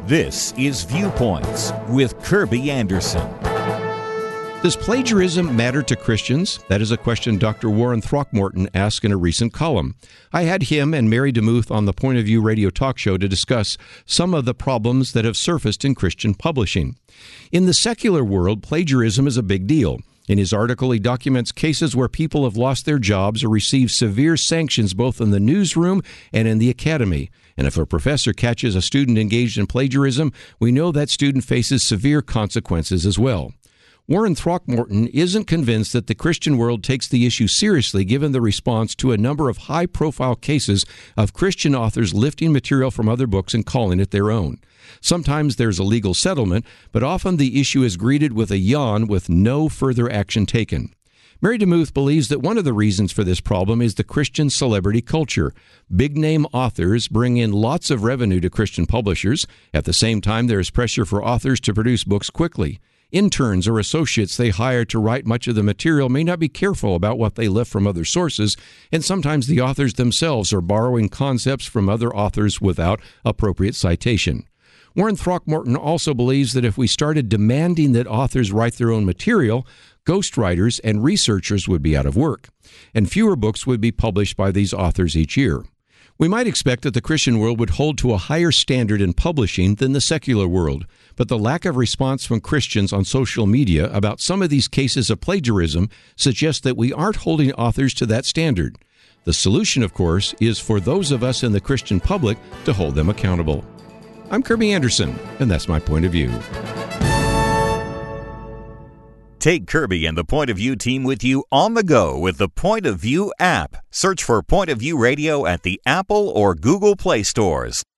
This is Viewpoints with Kirby Anderson. Does plagiarism matter to Christians? That is a question Dr. Warren Throckmorton asked in a recent column. I had him and Mary DeMuth on the Point of View radio talk show to discuss some of the problems that have surfaced in Christian publishing. In the secular world, plagiarism is a big deal. In his article, he documents cases where people have lost their jobs or received severe sanctions both in the newsroom and in the academy. And if a professor catches a student engaged in plagiarism, we know that student faces severe consequences as well. Warren Throckmorton isn't convinced that the Christian world takes the issue seriously given the response to a number of high-profile cases of Christian authors lifting material from other books and calling it their own. Sometimes there's a legal settlement, but often the issue is greeted with a yawn with no further action taken. Mary DeMuth believes that one of the reasons for this problem is the Christian celebrity culture. Big-name authors bring in lots of revenue to Christian publishers. At the same time, there is pressure for authors to produce books quickly. Interns or associates they hire to write much of the material may not be careful about what they lift from other sources, and sometimes the authors themselves are borrowing concepts from other authors without appropriate citation. Warren Throckmorton also believes that if we started demanding that authors write their own material, ghostwriters and researchers would be out of work, and fewer books would be published by these authors each year. We might expect that the Christian world would hold to a higher standard in publishing than the secular world, but the lack of response from Christians on social media about some of these cases of plagiarism suggests that we aren't holding authors to that standard. The solution, of course, is for those of us in the Christian public to hold them accountable. I'm Kirby Anderson, and that's my point of view. Take Kirby and the Point of View team with you on the go with the Point of View app. Search for Point of View Radio at the Apple or Google Play stores.